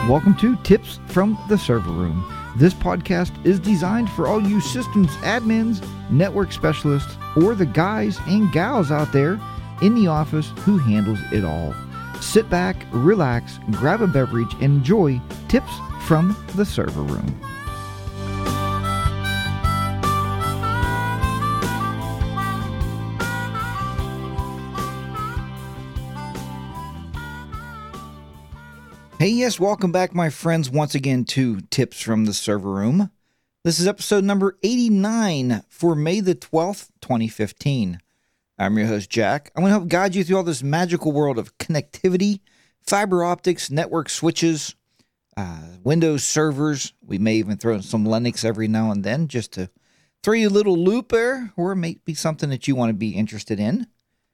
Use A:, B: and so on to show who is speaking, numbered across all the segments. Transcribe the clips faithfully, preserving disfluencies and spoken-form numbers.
A: Welcome to Tips from the Server Room. This podcast is designed for all you systems admins, network specialists, or the guys and gals out there in the office who handles it all. Sit back, relax, grab a beverage, and enjoy Tips from the Server Room. Hey, yes, welcome back, my friends, once again to Tips from the Server Room. This is episode number eighty-nine for May the twelfth, twenty fifteen. I'm your host, Jack. I'm going to help guide you through all this magical world of connectivity, fiber optics, network switches, uh, Windows servers. We may even throw in some Linux every now and then just to throw you a little loop there, or it may be something that you want to be interested in.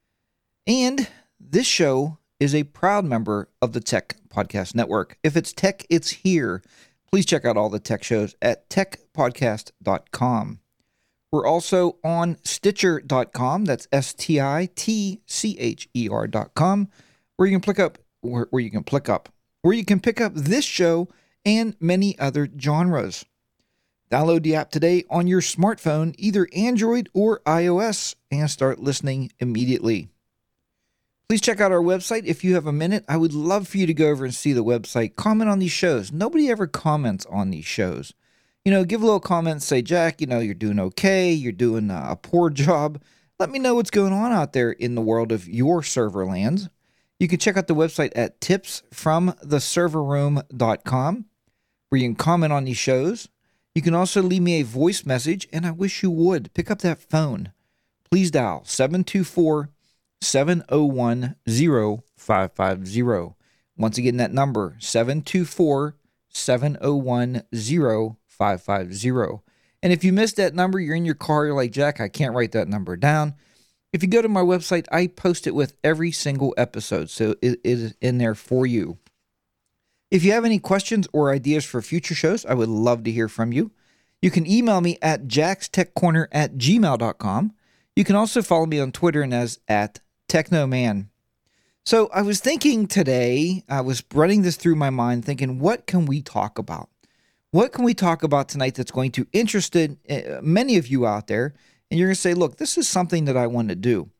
A: And this show is a proud member of the Tech Podcast Network. If it's tech, it's here. Please check out all the tech shows at tech podcast dot com. We're also on Stitcher dot com. That's S T I T C H E R dot com, where you can pick up where, where you can pick up where you can pick up this show and many other genres. Download the app today on your smartphone, either Android or iOS, and start listening immediately. Please check out our website if you have a minute. I would love for you to go over and see the website. Comment on these shows. Nobody ever comments on these shows. You know, give a little comment, say, Jack, you know, you're doing okay. You're doing a poor job. Let me know what's going on out there in the world of your server lands. You can check out the website at tips from the server room dot com, where you can comment on these shows. You can also leave me a voice message, and I wish you would. Pick up that phone. Please dial seven two four, seven oh one, oh five five oh. Once again, that number, seven two four, seven oh one, oh five five oh. And if you missed that number, you're in your car, you're like, Jack, I can't write that number down. If you go to my website, I post it with every single episode, so it is in there for you. If you have any questions or ideas for future shows, I would love to hear from you. You can email me at jackstechcorner at gmail dot com. You can also follow me on Twitter and as at Technoman. So I was thinking today, I was running this through my mind, thinking, what can we talk about? What can we talk about tonight that's going to interest uh, many of you out there? And you're going to say, look, this is something that I want to do.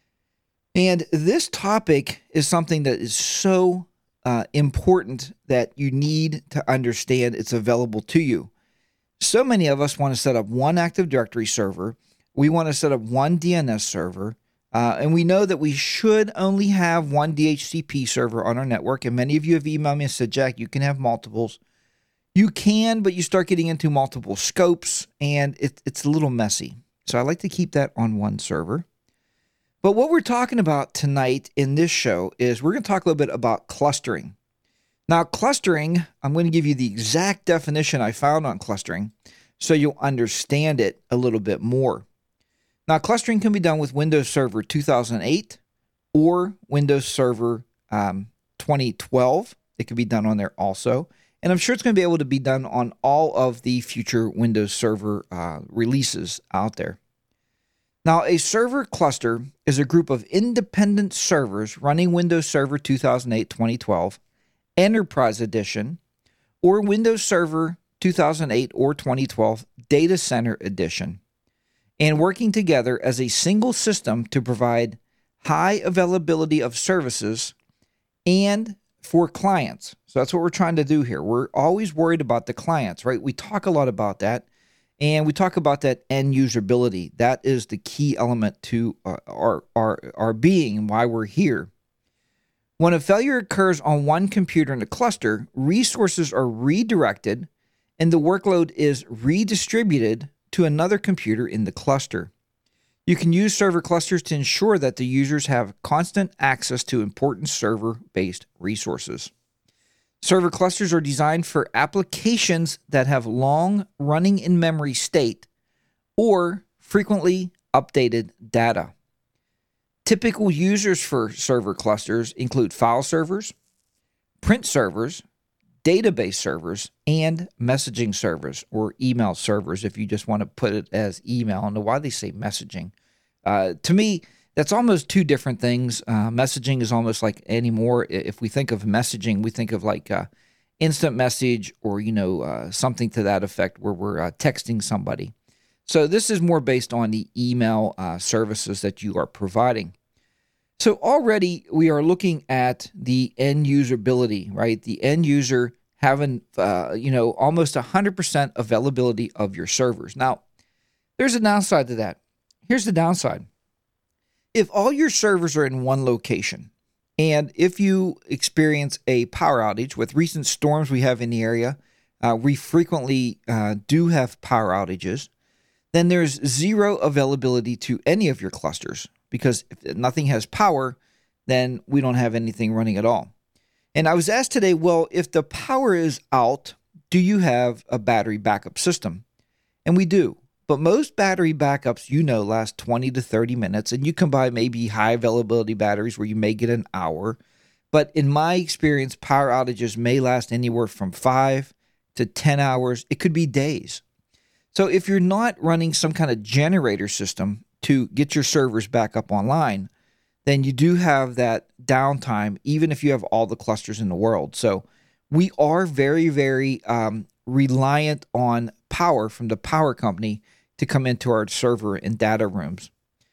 A: And this topic is something that is so uh, important that you need to understand it's available to you. So many of us want to set up one Active Directory server. We want to set up one D N S server. Uh, and we know that we should only have one D H C P server on our network. And many of you have emailed me and said, Jack, you can have multiples. You can, but you start getting into multiple scopes, and it, it's a little messy. So I like to keep that on one server. But what we're talking about tonight in this show is we're going to talk a little bit about clustering. Now, clustering, I'm going to give you the exact definition I found on clustering so you'll understand it a little bit more. Now, clustering can be done with Windows Server two thousand eight or Windows Server um, twenty twelve. It can be done on there also. And I'm sure it's going to be able to be done on all of the future Windows Server uh, releases out there. Now, a server cluster is a group of independent servers running Windows Server two thousand eight twenty twelve, Enterprise Edition, or Windows Server two thousand eight or twenty twelve Data Center Edition, and working together as a single system to provide high availability of services and for clients. So that's what we're trying to do here. We're always worried about the clients, right? We talk a lot about that, and we talk about that end usability. That is the key element to uh, our, our, our being and why we're here. When a failure occurs on one computer in a cluster, resources are redirected and the workload is redistributed to another computer in the cluster. You can use server clusters to ensure that the users have constant access to important server-based resources. Server clusters are designed for applications that have long running in-memory state or frequently updated data. Typical users for server clusters include file servers, print servers, database servers, and messaging servers, or email servers, if you just want to put it as email. I don't know why they say messaging. Uh, to me, that's almost two different things. Uh, messaging is almost like anymore. If we think of messaging, we think of like uh, instant message or, you know, uh, something to that effect where we're uh, texting somebody. So this is more based on the email uh, services that you are providing. So already we are looking at the end usability, right? The end user having, uh, you know, almost one hundred percent availability of your servers. Now, there's a downside to that. Here's the downside. If all your servers are in one location, and if you experience a power outage with recent storms we have in the area, uh, we frequently uh, do have power outages, then there's zero availability to any of your clusters, because if nothing has power, then we don't have anything running at all. And I was asked today, well, if the power is out, do you have a battery backup system? And we do. But most battery backups, you know, last twenty to thirty minutes, and you can buy maybe high availability batteries where you may get an hour. But in my experience, power outages may last anywhere from five to ten hours. It could be days. So if you're not running some kind of generator system to get your servers back up online, then you do have that downtime, even if you have all the clusters in the world. So we are very, very um, reliant on power from the power company to come into our server and data rooms.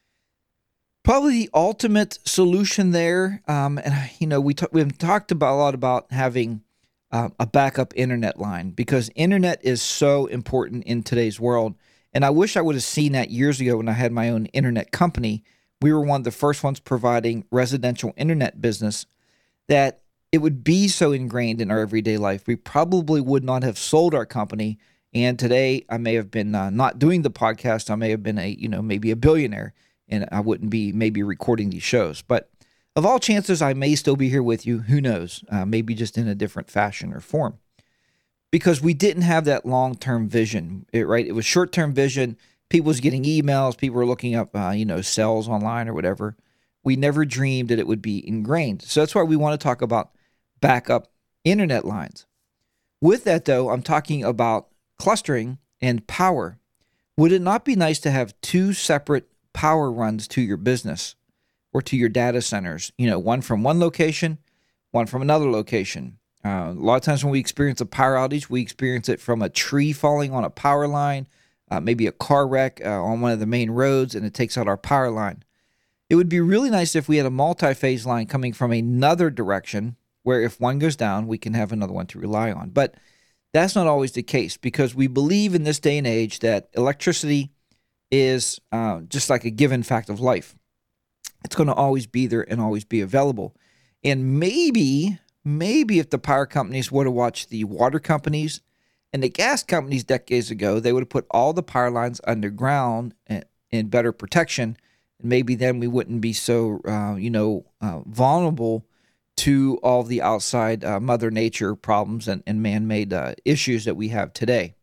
A: Probably the ultimate solution there, um, and you know, we t- we've talked about a lot about having uh, a backup internet line, because internet is so important in today's world. And I wish I would have seen that years ago when I had my own internet company. We were one of the first ones providing residential internet business, that it would be so ingrained in our everyday life. We probably would not have sold our company. And today I may have been uh, not doing the podcast. I may have been a, you know, maybe a billionaire, and I wouldn't be maybe recording these shows. But of all chances, I may still be here with you. Who knows? Uh, maybe just in a different fashion or form. Because we didn't have that long-term vision, it, right? It was short-term vision. People was getting emails. People were looking up, uh, you know, sales online or whatever. We never dreamed that it would be ingrained. So that's why we want to talk about backup internet lines. With that, though, I'm talking about clustering and power. Would it not be nice to have two separate power runs to your business or to your data centers? You know, one from one location, one from another location. Uh, a lot of times when we experience a power outage, we experience it from a tree falling on a power line, uh, maybe a car wreck uh, on one of the main roads, and it takes out our power line. It would be really nice if we had a multi-phase line coming from another direction, where if one goes down, we can have another one to rely on. But that's not always the case, because we believe in this day and age that electricity is uh, just like a given fact of life. It's going to always be there and always be available. And maybe, maybe if the power companies would have watched the water companies and the gas companies decades ago, they would have put all the power lines underground and in better protection. And maybe then we wouldn't be so, uh, you know, uh, vulnerable to all the outside uh, Mother Nature problems and, and man-made uh, issues that we have today.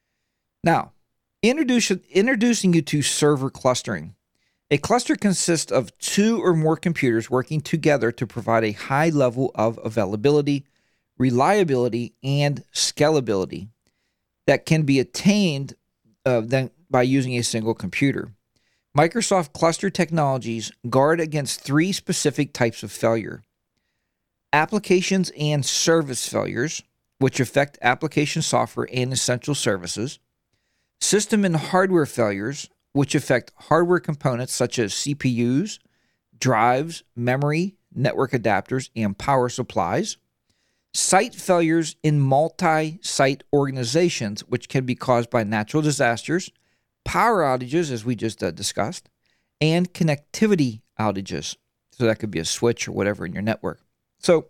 A: Now, introduce, introducing you to server clustering. A cluster consists of two or more computers working together to provide a high level of availability, reliability, and scalability that can be attained uh, then by using a single computer. Microsoft Cluster Technologies guard against three specific types of failure: applications and service failures, which affect application software and essential services; system and hardware failures, which affect hardware components such as C P Us, drives, memory, network adapters, and power supplies; site failures in multi-site organizations, which can be caused by natural disasters, power outages, as we just uh, discussed, and connectivity outages. So that could be a switch or whatever in your network. So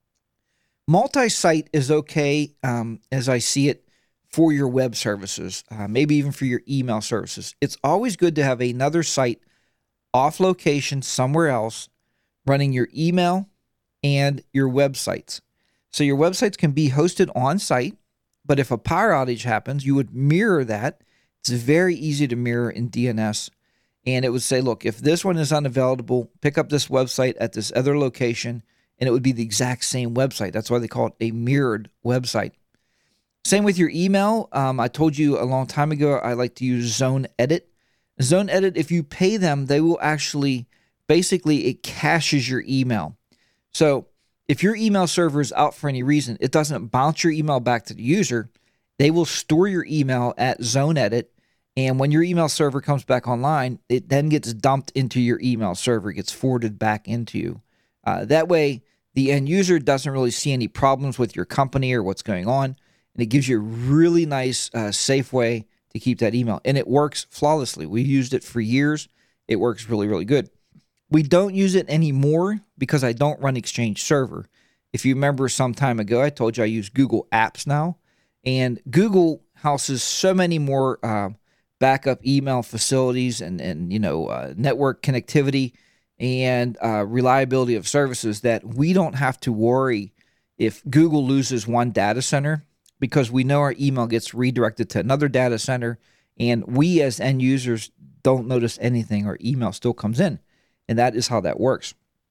A: multi-site is okay, um, as I see it, for your web services, uh, maybe even for your email services. It's always good to have another site off location somewhere else running your email and your websites. So your websites can be hosted on site, but if a power outage happens, you would mirror that. It's very easy to mirror in D N S. And it would say, look, if this one is unavailable, pick up this website at this other location, and it would be the exact same website. That's why they call it a mirrored website. Same with your email. Um, I told you a long time ago, I like to use Zone Edit. Zone Edit, if you pay them, they will actually, basically, it caches your email. So if your email server is out for any reason, it doesn't bounce your email back to the user. They will store your email at ZoneEdit, and when your email server comes back online, it then gets dumped into your email server, it gets forwarded back into you. Uh, that way, the end user doesn't really see any problems with your company or what's going on, and it gives you a really nice, uh, safe way to keep that email, and it works flawlessly. We used it for years. It works really, really good. We don't use it anymore because I don't run Exchange Server. If you remember some time ago, I told you I use Google Apps now, and Google houses so many more uh, backup email facilities and, and you know, uh, network connectivity and uh, reliability of services that we don't have to worry if Google loses one data center, because we know our email gets redirected to another data center, and we as end users don't notice anything. Our email still comes in, and that is how that works.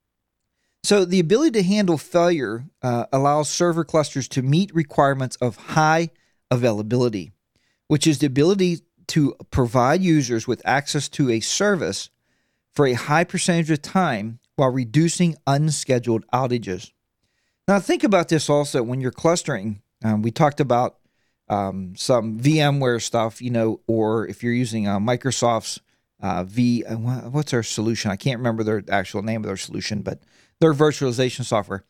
A: So the ability to handle failure uh, allows server clusters to meet requirements of high availability, which is the ability to provide users with access to a service for a high percentage of time while reducing unscheduled outages. Now think about this also when you're clustering. Um, we talked about um, some VMware stuff, you know, or if you're using uh, Microsoft's uh, V, uh, what's their solution? I can't remember their actual name of their solution, but their virtualization software.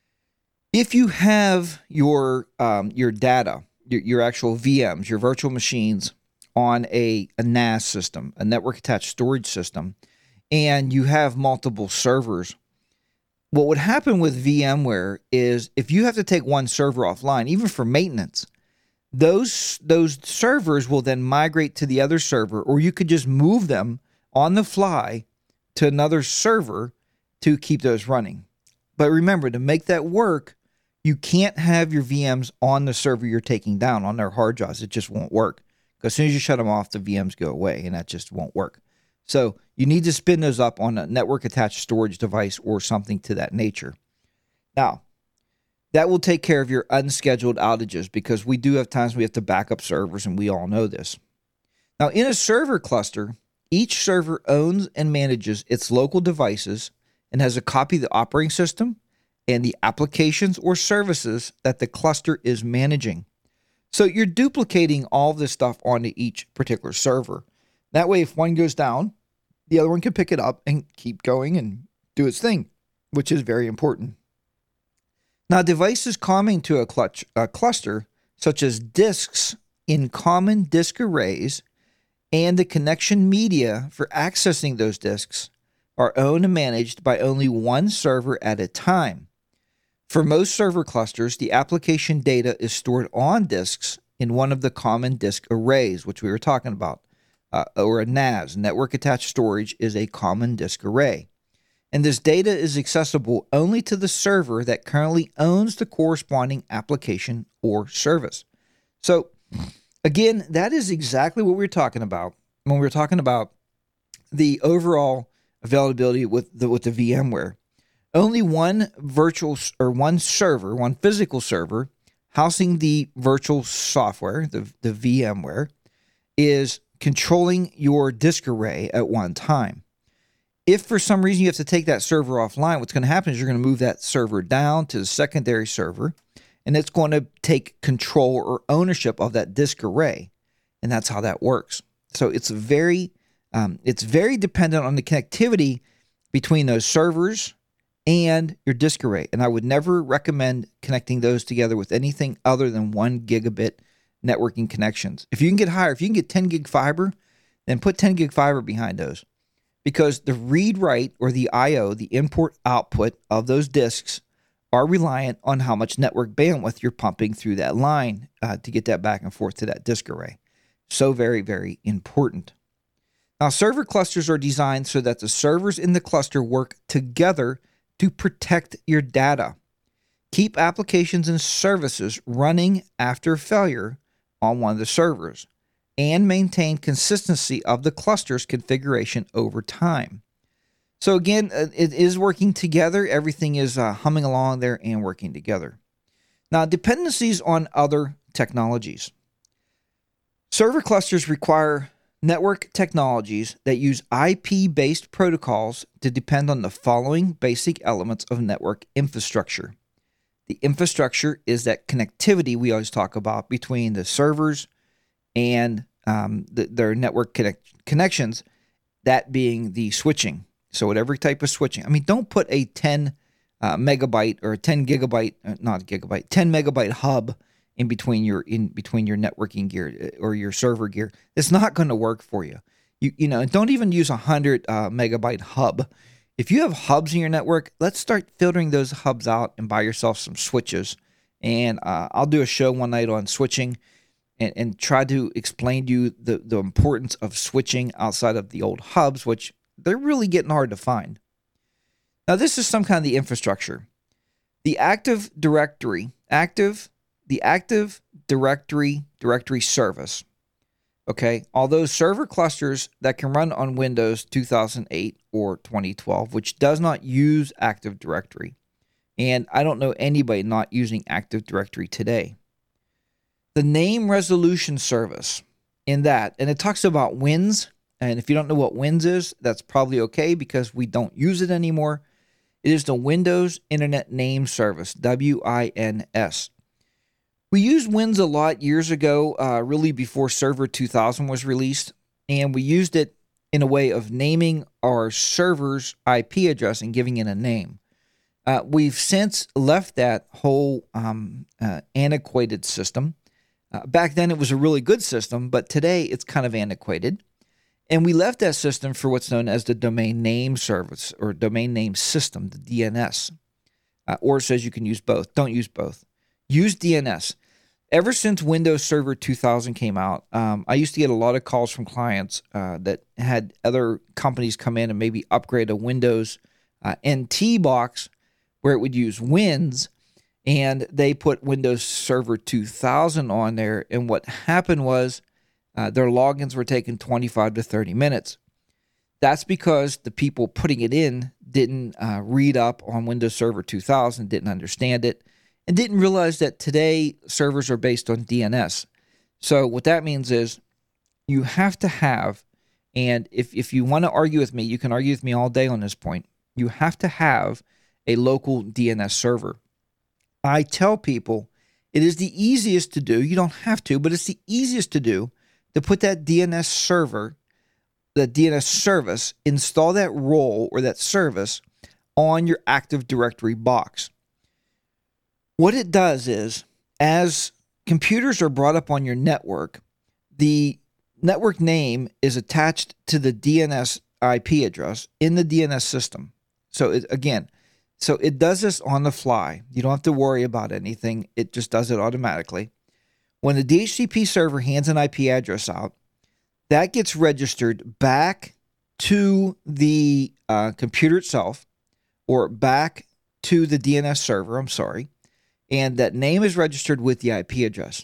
A: If you have your um, your data, your, your actual V Ms, your virtual machines on a, a N A S system, a network attached storage system, and you have multiple servers, what would happen with VMware is if you have to take one server offline, even for maintenance, those those servers will then migrate to the other server, or you could just move them on the fly to another server to keep those running. But remember, to make that work, you can't have your V Ms on the server you're taking down on their hard drives. It just won't work. Because as soon as you shut them off, the V Ms go away, and that just won't work. So you need to spin those up on a network-attached storage device or something to that nature. Now, that will take care of your unscheduled outages, because we do have times we have to back up servers, and we all know this. Now, in a server cluster, each server owns and manages its local devices and has a copy of the operating system and the applications or services that the cluster is managing. So you're duplicating all this stuff onto each particular server. That way, if one goes down, the other one can pick it up and keep going and do its thing, which is very important. Now, devices common to a, clutch, a cluster, such as disks in common disk arrays and the connection media for accessing those disks, are owned and managed by only one server at a time. For most server clusters, the application data is stored on disks in one of the common disk arrays, which we were talking about. Uh, or a N A S, Network Attached Storage, is a common disk array. And this data is accessible only to the server that currently owns the corresponding application or service. So, again, that is exactly what we were talking about when we were talking about the overall availability with the, with the VMware. Only one virtual or one server, one physical server housing the virtual software, the, the VMware, is controlling your disk array at one time. If for some reason you have to take that server offline, what's going to happen is you're going to move that server down to the secondary server, and it's going to take control or ownership of that disk array, and that's how that works. So it's very, um, it's very dependent on the connectivity between those servers and your disk array, and I would never recommend connecting those together with anything other than one gigabit networking connections. If you can get higher, if you can get ten gig fiber, then put ten gig fiber behind those, because the read-write or the I O, the import-output of those disks, are reliant on how much network bandwidth you're pumping through that line uh, to get that back and forth to that disk array. So very, very important. Now, server clusters are designed so that the servers in the cluster work together to protect your data, keep applications and services running after failure on one of the servers, and maintain consistency of the cluster's configuration over time. So again, it is working together. Everything is uh, humming along there and working together. Now, dependencies on other technologies. Server clusters require network technologies that use I P-based protocols to depend on the following basic elements of network infrastructure. The infrastructure is that connectivity we always talk about between the servers and um, the, their network connect- connections, that being the switching. So whatever type of switching. I mean, don't put a ten uh, megabyte or a ten gigabyte, uh, not gigabyte, ten megabyte hub in between your in between your networking gear or your server gear. It's not going to work for you. You you know, don't even use a hundred uh, megabyte hub. If you have hubs in your network, let's start filtering those hubs out and buy yourself some switches. And uh, I'll do a show one night on switching and, and try to explain to you the, the importance of switching outside of the old hubs, which they're really getting hard to find. Now, this is some kind of the infrastructure. The Active Directory, active, the Active Directory directory service. Okay, all those server clusters that can run on Windows two thousand eight or twenty twelve, which does not use Active Directory. And I don't know anybody not using Active Directory today. The name resolution service in that, and it talks about W I N S, and if you don't know what W I N S is, that's probably okay because we don't use it anymore. It is the Windows Internet Name Service, W I N S. We used W I N S a lot years ago, uh, really before Server two thousand was released, and we used it in a way of naming our server's I P address and giving it a name. Uh, we've since left that whole um, uh, antiquated system. Uh, back then, it was a really good system, but today it's kind of antiquated. And we left that system for what's known as the Domain Name Service or Domain Name System, the D N S. Uh, or it says you can use both. Don't use both. Use D N S. Ever since Windows Server two thousand came out, um, I used to get a lot of calls from clients uh, that had other companies come in and maybe upgrade a Windows uh, N T box where it would use W I N S, and they put Windows Server two thousand on there, and what happened was uh, their logins were taking twenty-five to thirty minutes. That's because the people putting it in didn't uh, read up on Windows Server two thousand, didn't understand it, and didn't realize that today servers are based on D N S. So what that means is you have to have, and if, if you want to argue with me, you can argue with me all day on this point, you have to have a local D N S server. I tell people it is the easiest to do. You don't have to, but it's the easiest to do to put that D N S server, the D N S service, install that role or that service on your Active Directory box. What it does is, as computers are brought up on your network, the network name is attached to the D N S I P address in the D N S system. So it, again, so it does this on the fly. You don't have to worry about anything. It just does it automatically. When the D H C P server hands an I P address out, that gets registered back to the uh, computer itself or back to the D N S server, I'm sorry, and that name is registered with the I P address.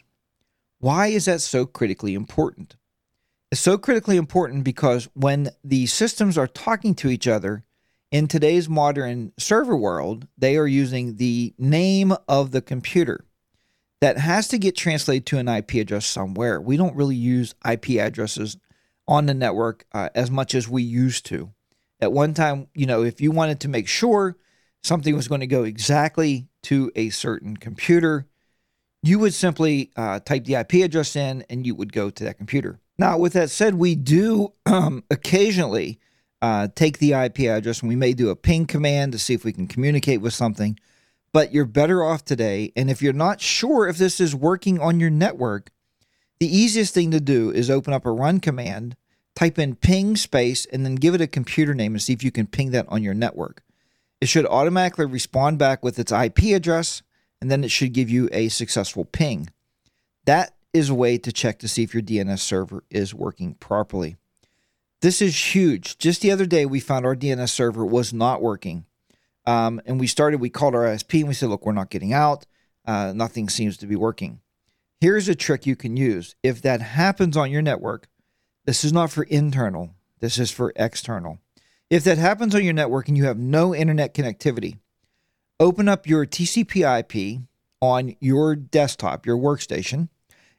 A: Why is that so critically important? It's so critically important because when the systems are talking to each other in today's modern server world, they are using the name of the computer. That has to get translated to an I P address somewhere. We don't really use I P addresses on the network uh, as much as we used to. At one time, you know, if you wanted to make sure something was going to go exactly to a certain computer, you would simply uh, type the I P address in and you would go to that computer. Now, with that said, we do um, occasionally uh, take the I P address and we may do a ping command to see if we can communicate with something. But you're better off today. And if you're not sure if this is working on your network, the easiest thing to do is open up a run command, type in ping space, and then give it a computer name and see if you can ping that on your network. It should automatically respond back with its I P address, and then it should give you a successful ping. That is a way to check to see if your D N S server is working properly. This is huge. Just the other day, we found our D N S server was not working. Um, and we started, we called our I S P and we said, look, we're not getting out. Uh, nothing seems to be working. Here's a trick you can use. If that happens on your network, this is not for internal. This is for external. If that happens on your network and you have no internet connectivity, open up your T C P I P on your desktop, your workstation,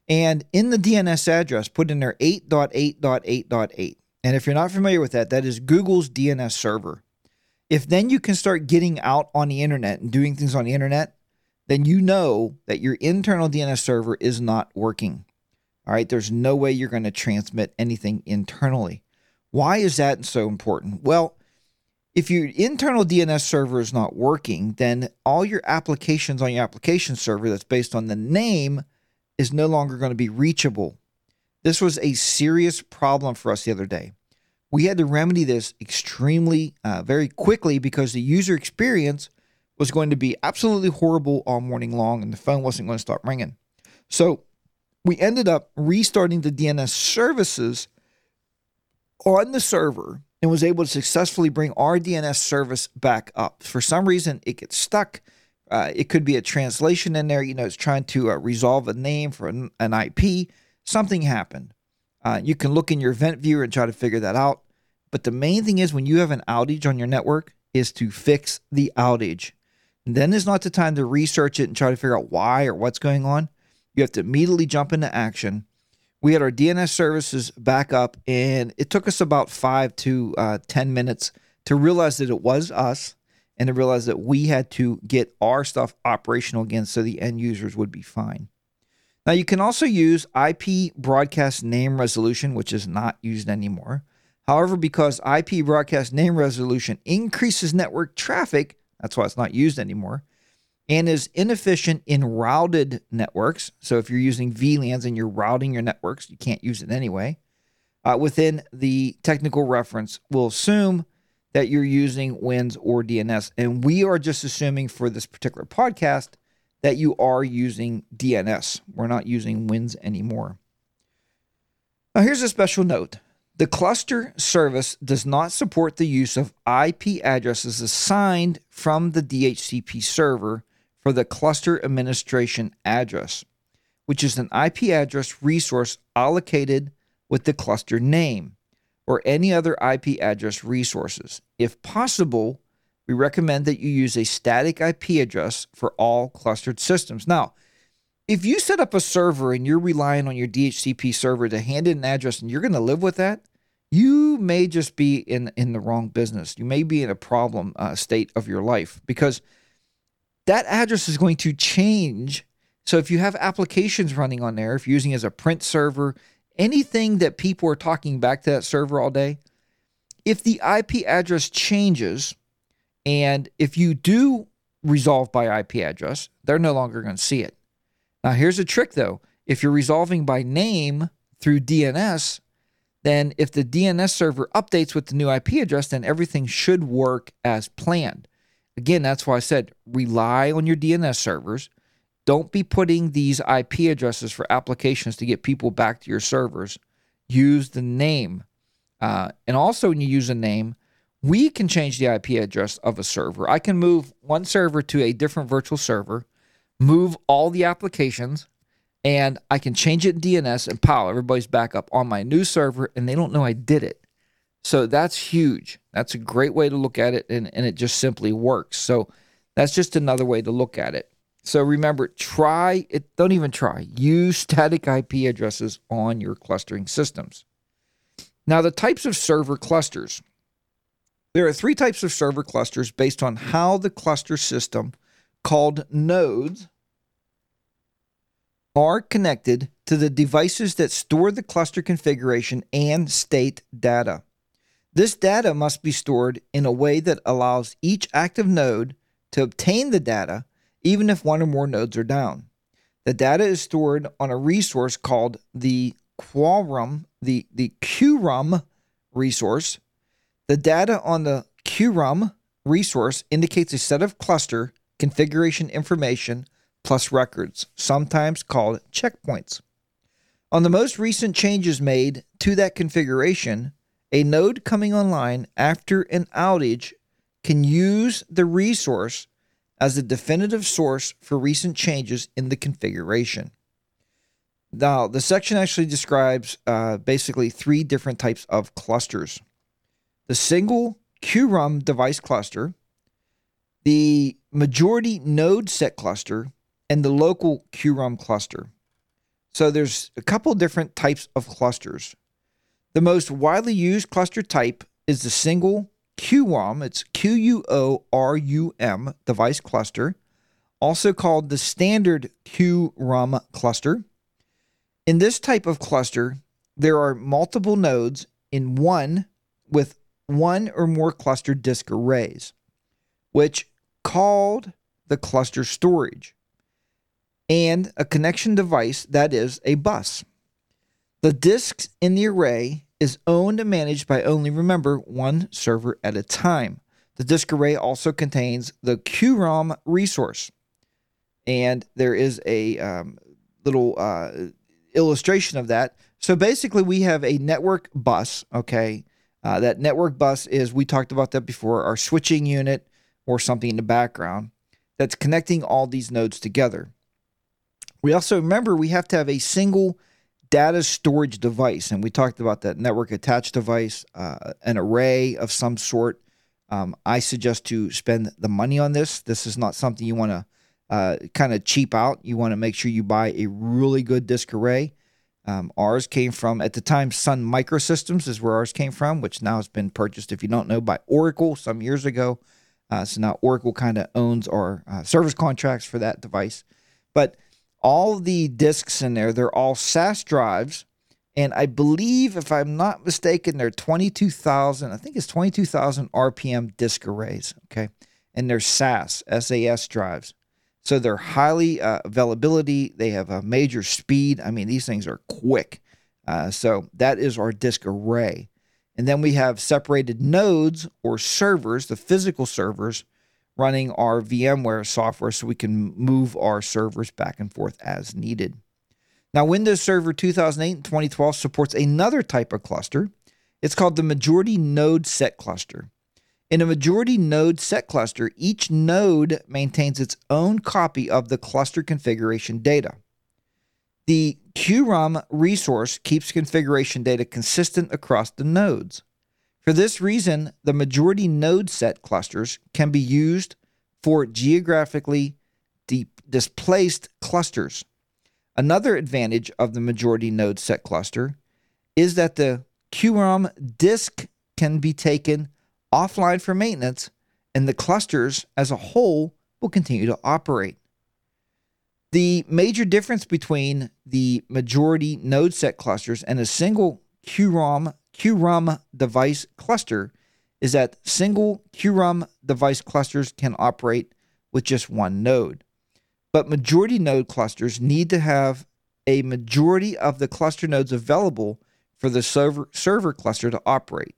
A: And in the D N S address, put in there eight dot eight dot eight dot eight. And if you're not familiar with that, that is Google's D N S server. If then you can start getting out on the internet and doing things on the internet, then you know that your internal D N S server is not working. All right, there's no way you're going to transmit anything internally. Why is that so important? Well, if your internal D N S server is not working, then all your applications on your application server that's based on the name is no longer going to be reachable. This was a serious problem for us the other day. We had to remedy this extremely, uh, very quickly because the user experience was going to be absolutely horrible all morning long and the phone wasn't going to stop ringing. So we ended up restarting the D N S services on the server and was able to successfully bring our D N S service back up. For some reason, it gets stuck. Uh, it could be a translation in there. You know, it's trying to uh, resolve a name for an, an I P. Something happened. Uh, you can look in your event viewer and try to figure that out. But the main thing is when you have an outage on your network is to fix the outage. And then is not the time to research it and try to figure out why or what's going on. You have to immediately jump into action. We had our D N S services back up, and it took us about five to uh, ten minutes to realize that it was us and to realize that we had to get our stuff operational again so the end users would be fine. Now, you can also use I P broadcast name resolution, which is not used anymore. However, because I P broadcast name resolution increases network traffic, that's why it's not used anymore, and is inefficient in routed networks. So if you're using V LANs and you're routing your networks, you can't use it anyway. Uh, within the technical reference, we'll assume that you're using W I N S or D N S. And we are just assuming for this particular podcast that you are using D N S. We're not using W I N S anymore. Now here's a special note. The cluster service does not support the use of I P addresses assigned from the D H C P server for the cluster administration address, which is an I P address resource allocated with the cluster name or any other I P address resources. If possible, we recommend that you use a static I P address for all clustered systems. Now, if you set up a server and you're relying on your D H C P server to hand in an address and you're going to live with that, you may just be in, in the wrong business. You may be in a problem uh, state of your life because that address is going to change. So if you have applications running on there, if you're using it as a print server, anything that people are talking back to that server all day, if the I P address changes, and if you do resolve by I P address, they're no longer going to see it. Now, here's a trick, though. If you're resolving by name through D N S, then if the D N S server updates with the new I P address, then everything should work as planned. Again, that's why I said rely on your D N S servers. Don't be putting these I P addresses for applications to get people back to your servers. Use the name. Uh, and also when you use a name, we can change the I P address of a server. I can move one server to a different virtual server, move all the applications, and I can change it in D N S and pow, everybody's back up on my new server and they don't know I did it. So that's huge. That's a great way to look at it, and, and it just simply works. So that's just another way to look at it. So remember, try it. Don't even try. Use static I P addresses on your clustering systems. Now, the types of server clusters. There are three types of server clusters based on how the cluster system, called nodes, are connected to the devices that store the cluster configuration and state data. This data must be stored in a way that allows each active node to obtain the data, even if one or more nodes are down. The data is stored on a resource called the quorum, the, the quorum resource. The data on the quorum resource indicates a set of cluster configuration information plus records, sometimes called checkpoints. On the most recent changes made to that configuration, a node coming online after an outage can use the resource as a definitive source for recent changes in the configuration. Now, the section actually describes uh, basically three different types of clusters. The single quorum device cluster, the majority node set cluster, and the local quorum cluster. So there's a couple different types of clusters. The most widely used cluster type is the single Q ROM. It's Q U O R U M device cluster, also called the standard Q ROM cluster. In this type of cluster, there are multiple nodes in one with one or more cluster disk arrays, which called the cluster storage, and a connection device that is a bus. The disks in the array is owned and managed by only, remember, one server at a time. The disk array also contains the Q ROM resource, and there is a um, little uh, illustration of that. So basically, we have a network bus, okay? Uh, that network bus is, we talked about that before, our switching unit or something in the background that's connecting all these nodes together. We also, remember, we have to have a single data storage device, and we talked about that network attached device, uh, an array of some sort. Um, I suggest to spend the money on this. This is not something you want to uh, kind of cheap out. You want to make sure you buy a really good disk array. Um, ours came from, at the time, Sun Microsystems is where ours came from, which now has been purchased, if you don't know, by Oracle some years ago. Uh, so now Oracle kind of owns our uh, service contracts for that device. But all the disks in there, they're all S A S drives. And I believe, if I'm not mistaken, they're twenty-two thousand, I think it's twenty-two thousand R P M disk arrays, okay? And they're S A S, S A S drives. So they're highly uh, availability. They have a major speed. I mean, these things are quick. Uh, so that is our disk array. And then we have separated nodes or servers, the physical servers, running our VMware software so we can move our servers back and forth as needed. Now, Windows Server two thousand eight and twenty twelve supports another type of cluster. It's called the majority node set cluster. In a majority node set cluster, each node maintains its own copy of the cluster configuration data. The Q ROM resource keeps configuration data consistent across the nodes. For this reason, the majority node set clusters can be used for geographically deep displaced clusters. Another advantage of the majority node set cluster is that the Q ROM disk can be taken offline for maintenance, and the clusters as a whole will continue to operate. The major difference between the majority node set clusters and a single Q ROM Q ROM device cluster is that single Q ROM device clusters can operate with just one node. But majority node clusters need to have a majority of the cluster nodes available for the server, server cluster to operate.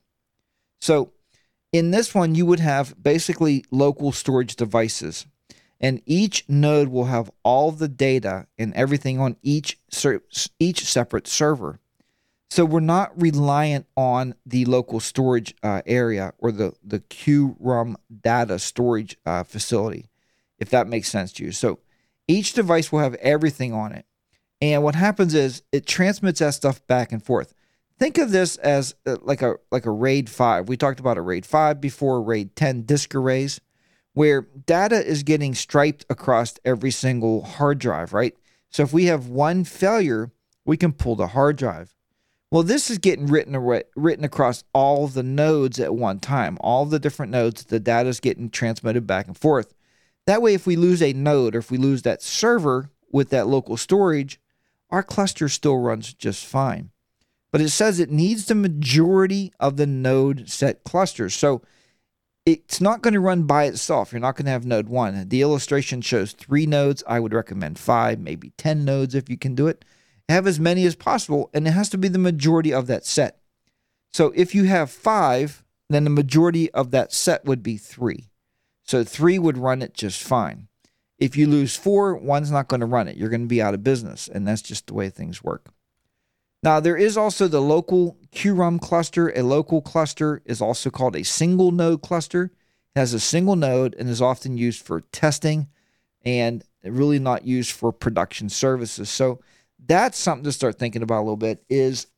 A: So in this one, you would have basically local storage devices, and each node will have all the data and everything on each each separate server. So we're not reliant on the local storage uh, area or the, the Q ROM data storage uh, facility, if that makes sense to you. So each device will have everything on it. And what happens is it transmits that stuff back and forth. Think of this as uh, like a like a RAID five. We talked about a RAID five before, RAID ten disk arrays, where data is getting striped across every single hard drive, right? So if we have one failure, we can pull the hard drive. Well, this is getting written written across all the nodes at one time, all the different nodes. The data is getting transmitted back and forth. That way, if we lose a node or if we lose that server with that local storage, our cluster still runs just fine. But it says it needs the majority of the node set clusters. So it's not going to run by itself. You're not going to have node one. The illustration shows three nodes. I would recommend five, maybe ten nodes if you can do it. Have as many as possible, and it has to be the majority of that set. So if you have five, then the majority of that set would be three. So three would run it just fine. If you lose four, one's not going to run it. You're going to be out of business, and that's just the way things work. Now, there is also the local Q ROM cluster. A local cluster is also called a single node cluster. It has a single node and is often used for testing and really not used for production services. So that's something to start thinking about a little bit is,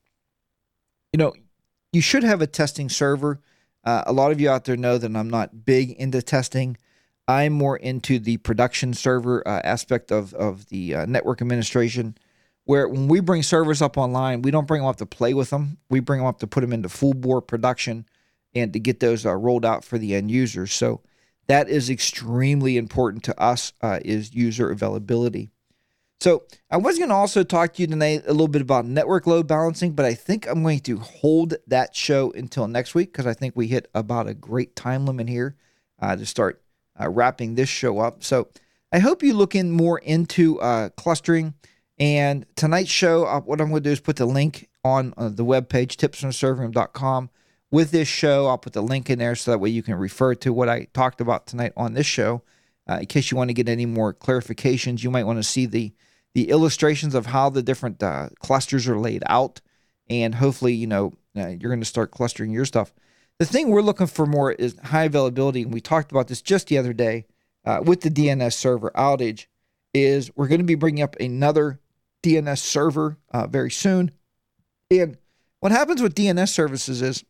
A: you know, you should have a testing server. Uh, a lot of you out there know that I'm not big into testing. I'm more into the production server uh, aspect of, of the uh, network administration, where when we bring servers up online, we don't bring them up to play with them. We bring them up to put them into full bore production and to get those uh, rolled out for the end users. So that is extremely important to us, uh, is user availability. So I was going to also talk to you tonight a little bit about network load balancing, but I think I'm going to hold that show until next week because I think we hit about a great time limit here uh, to start uh, wrapping this show up. So I hope you look in more into uh, clustering. And tonight's show, uh, what I'm going to do is put the link on uh, the webpage, tips from the server room dot com. With this show, I'll put the link in there so that way you can refer to what I talked about tonight on this show. Uh, in case you want to get any more clarifications, you might want to see the the illustrations of how the different uh, clusters are laid out. And hopefully, you know, uh, you're going to start clustering your stuff. The thing we're looking for more is high availability. And we talked about this just the other day uh, with the D N S server outage, is we're going to be bringing up another D N S server uh, very soon. And what happens with D N S services is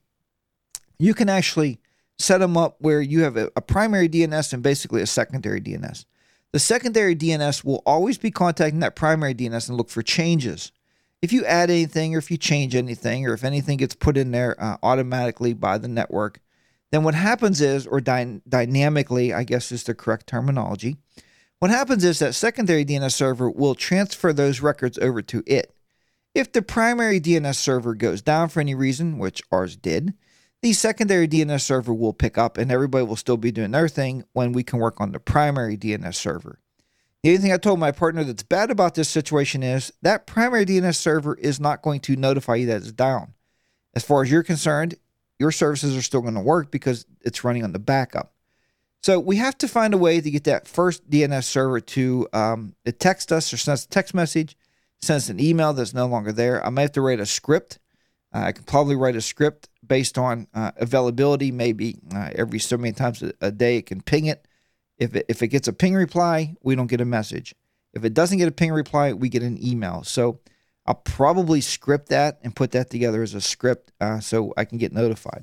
A: you can actually set them up where you have a, a primary D N S and basically a secondary D N S. The secondary D N S will always be contacting that primary D N S and look for changes. If you add anything or if you change anything or if anything gets put in there uh, automatically by the network, then what happens is, or dy- dynamically, I guess is the correct terminology, what happens is that secondary D N S server will transfer those records over to it. If the primary D N S server goes down for any reason, which ours did, the secondary D N S server will pick up and everybody will still be doing their thing when we can work on the primary D N S server. The only thing I told my partner that's bad about this situation is that primary D N S server is not going to notify you that it's down. As far as you're concerned, your services are still going to work because it's running on the backup. So we have to find a way to get that first D N S server to um, text us or send us a text message, send us an email that's no longer there. I might have to write a script. Uh, I can probably write a script based on uh, availability. Maybe uh, every so many times a, a day it can ping it. If it. If it gets a ping reply, we don't get a message. If it doesn't get a ping reply, we get an email. So I'll probably script that and put that together as a script uh, so I can get notified.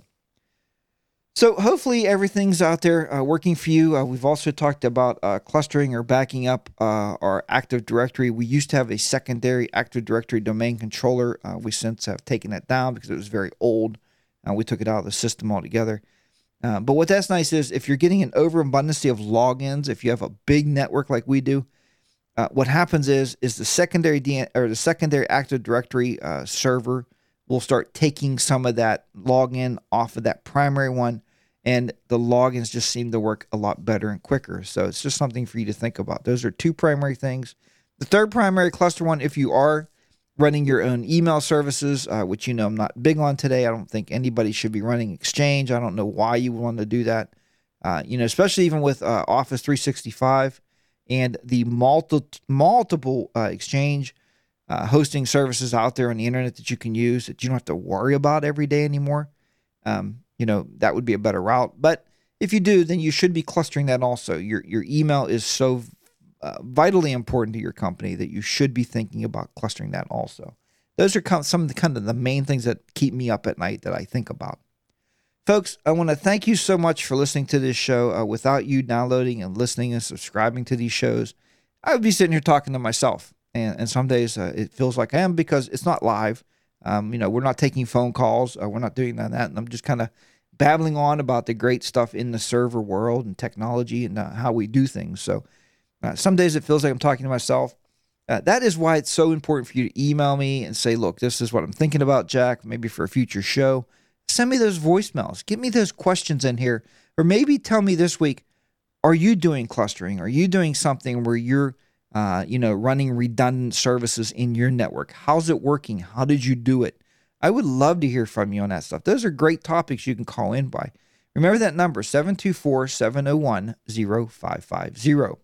A: So hopefully everything's out there uh, working for you. Uh, we've also talked about uh, clustering or backing up uh, our Active Directory. We used to have a secondary Active Directory domain controller. Uh, we since have taken that down because it was very old. Uh, we took it out of the system altogether. Uh, but what that's nice is if you're getting an overabundance of logins, if you have a big network like we do, uh, what happens is is the secondary D N or the secondary Active Directory uh, server will start taking some of that login off of that primary one. And the logins just seem to work a lot better and quicker. So it's just something for you to think about. Those are two primary things. The third primary cluster one, if you are running your own email services, uh, which you know I'm not big on today. I don't think anybody should be running Exchange. I don't know why you would want to do that. Uh, you know, especially even with uh, Office three sixty-five and the multi- multiple uh, Exchange uh, hosting services out there on the internet that you can use that you don't have to worry about every day anymore. Um, You know, that would be a better route. But if you do, then you should be clustering that also. Your your email is so uh, vitally important to your company that you should be thinking about clustering that also. Those are some of the kind of the main things that keep me up at night that I think about. Folks, I want to thank you so much for listening to this show. Uh, without you downloading and listening and subscribing to these shows, I would be sitting here talking to myself. And, and some days uh, it feels like I am because it's not live. Um, you know, we're not taking phone calls. Uh, we're not doing none of that. And I'm just kind of babbling on about the great stuff in the server world and technology and uh, how we do things. So uh, some days it feels like I'm talking to myself. Uh, that is why it's so important for you to email me and say, look, this is what I'm thinking about, Jack, maybe for a future show. Send me those voicemails. Get me those questions in here. Or maybe tell me this week, are you doing clustering? Are you doing something where you're Uh, you know, running redundant services in your network? How's it working? How did you do it? I would love to hear from you on that stuff. Those are great topics you can call in by. Remember that number, seven two four, seven zero one, zero five five zero.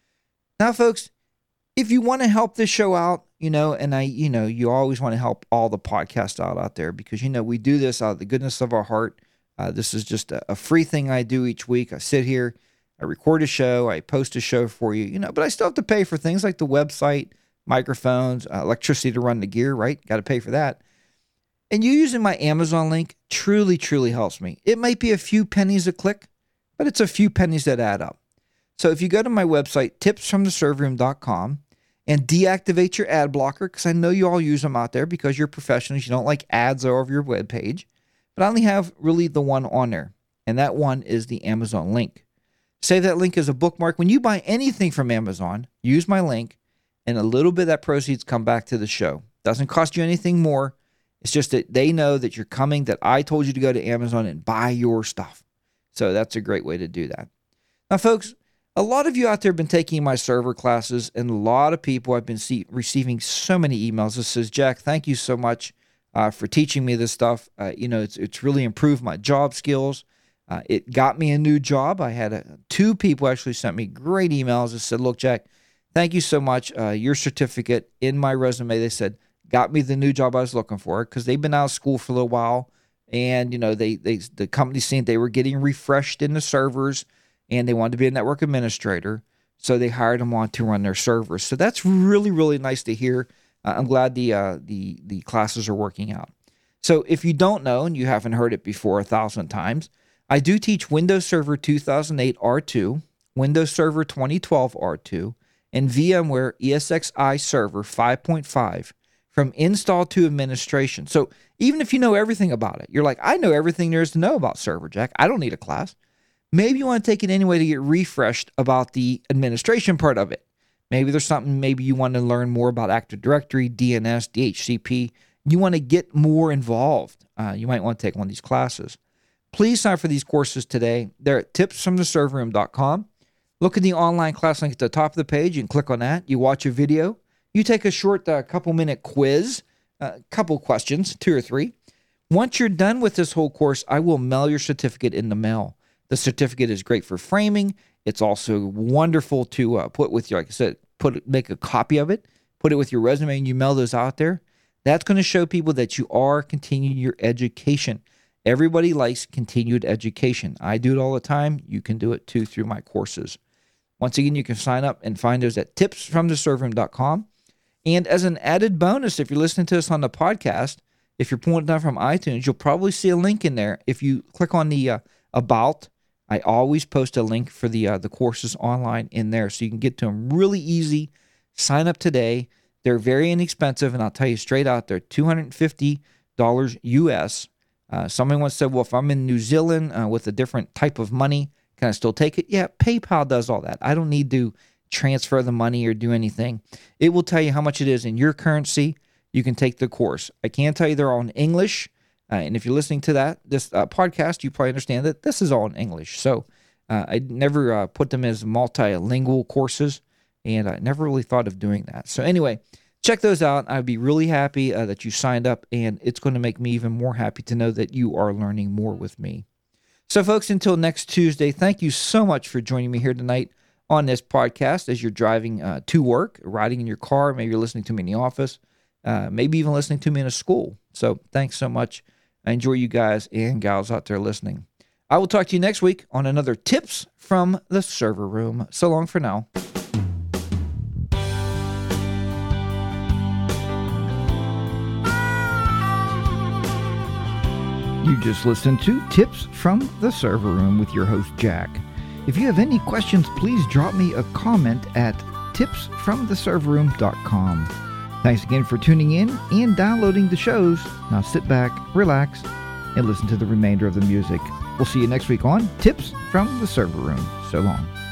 A: Now, folks, if you want to help this show out, you know, and I, you know, you always want to help all the podcasts out out there because, you know, we do this out of the goodness of our heart. Uh, this is just a, a free thing I do each week. I sit here, I record a show, I post a show for you, you know, but I still have to pay for things like the website, microphones, uh, electricity to run the gear, right? Got to pay for that. And you using my Amazon link truly, truly helps me. It might be a few pennies a click, but it's a few pennies that add up. So if you go to my website, tips from the server room dot com, and deactivate your ad blocker, because I know you all use them out there because you're professionals. You don't like ads all over your web page. But I only have really the one on there, and that one is the Amazon link. Save that link as a bookmark. When you buy anything from Amazon, use my link, and a little bit of that proceeds come back to the show. Doesn't cost you anything more. It's just that they know that you're coming, that I told you to go to Amazon and buy your stuff. So that's a great way to do that. Now, folks, a lot of you out there have been taking my server classes, and a lot of people have been see- receiving so many emails that says, Jack, thank you so much uh, for teaching me this stuff. Uh, you know, it's it's really improved my job skills. Uh, it got me a new job. I had a, two people actually sent me great emails that said, look, Jack, thank you so much. Uh, your certificate in my resume, they said, got me the new job I was looking for, because they've been out of school for a little while. And, you know, they, they the company seen they were getting refreshed in the servers, and they wanted to be a network administrator. So they hired them on to run their servers. So that's really, really nice to hear. Uh, I'm glad the, uh, the, the classes are working out. So if you don't know, and you haven't heard it before a thousand times, I do teach Windows Server two thousand eight R two, Windows Server twenty twelve R two, and VMware E S X i Server five point five. From install to administration. So even if you know everything about it, you're like, I know everything there is to know about Server, Jack. I don't need a class. Maybe you want to take it anyway to get refreshed about the administration part of it. Maybe there's something, maybe you want to learn more about Active Directory, D N S, D H C P. You want to get more involved. Uh, you might want to take one of these classes. Please sign up for these courses today. They're at tips from the server room dot com. Look at the online class link at the top of the page. You can click on that. You watch a video. You take a short uh, couple minute quiz, a uh, couple questions, two or three. Once you're done with this whole course, I will mail your certificate in the mail. The certificate is great for framing. It's also wonderful to uh, put with your, like I said, put make a copy of it, put it with your resume, and you mail those out there. That's going to show people that you are continuing your education. Everybody likes continued education. I do it all the time. You can do it too through my courses. Once again, you can sign up and find those at tips from the server room dot com. And as an added bonus, if you're listening to us on the podcast, if you're pulling it down from iTunes, you'll probably see a link in there. If you click on the uh, About, I always post a link for the uh, the courses online in there, so you can get to them really easy. Sign up today. They're very inexpensive, and I'll tell you straight out, they're two hundred fifty dollars U S. Uh, somebody once said, well, if I'm in New Zealand uh, with a different type of money, can I still take it? Yeah, PayPal does all that. I don't need to transfer the money or do anything. It will tell you how much it is in your currency. You can take the course. I can tell you they're all in English. Uh, and if you're listening to that, this uh, podcast, you probably understand that this is all in English. So uh, I never uh, put them as multilingual courses, and I never really thought of doing that. So anyway, check those out. I'd be really happy uh, that you signed up, and it's going to make me even more happy to know that you are learning more with me. So folks, until next Tuesday, thank you so much for joining me here tonight on this podcast as you're driving uh, to work, riding in your car. Maybe you're listening to me in the office, uh, maybe even listening to me in a school. So thanks so much. I enjoy you guys and gals out there listening. I will talk to you next week on another Tips from the Server Room. So long for now. You just listened to Tips from the Server Room with your host, Jack. If you have any questions, please drop me a comment at tips from the server room dot com. Thanks again for tuning in and downloading the shows. Now sit back, relax, and listen to the remainder of the music. We'll see you next week on Tips from the Server Room. So long.